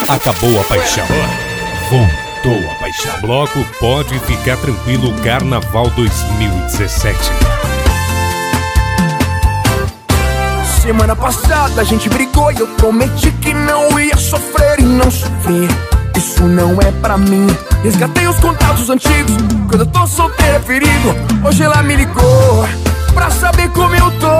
Acabou a paixão, voltou a paixão. Bloco Pode Ficar Tranquilo Carnaval 2017. Semana passada a gente brigou e eu prometi que não ia sofrer e não sofri. Isso não é pra mim. Resgatei os contatos antigos. Quando eu tô solteiro é perigo. Hoje ela me ligou pra saber como eu tô.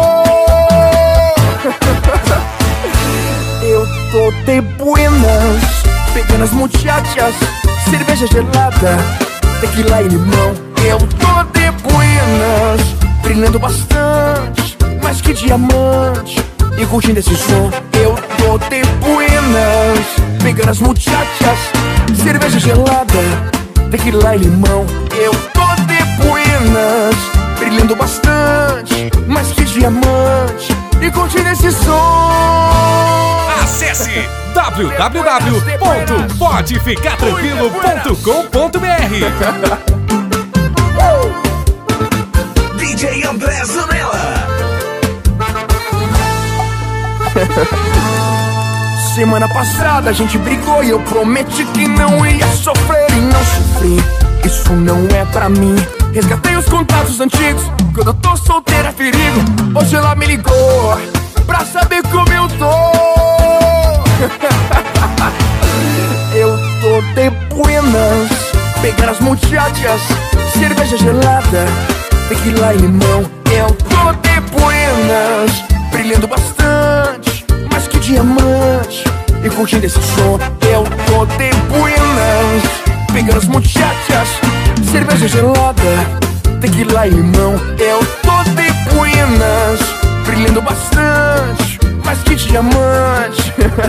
Eu tô de buenas, pegando as muchachas, cerveja gelada, tequila e limão. Eu tô de buenas, brilhando bastante, mais que diamante, e curtindo esse som. Eu tô de buenas, pegando as muchachas, cerveja gelada, tequila e limão. Eu tô de buenas, brilhando bastante, mais que diamante, e curtindo esse som. Acesse www.podeficartranquilo.com.br. DJ André Zanella. Semana passada a gente brigou e eu prometi que não ia sofrer e não sofri. Isso não é pra mim. Resgatei os contatos antigos. Quando eu tô solteiro é perigo. Hoje ela me ligou pra saber como eu tô. Eu tô de buenas, pegando as muchachas, cerveja gelada, tequila e limão. Eu tô de buenas, brilhando bastante, mais que diamante, e curtindo esse som. Eu tô de buenas, pegando as muchachas, cerveja gelada, tequila e limão. Eu tô de buenas, brilhando bastante, mais que diamante.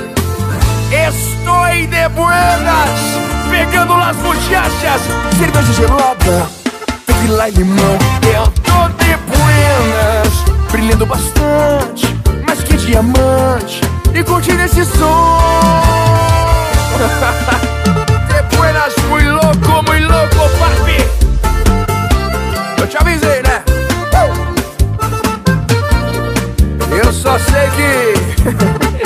Estou de buenas, pegando las muchachas, cerveja gelada, tequila e limão. Eu tô de buenas, brilhando bastante, mais que diamante, e curtindo esse som. De buenas, muito louco, papi. Eu te avisei, né? Eu só sei que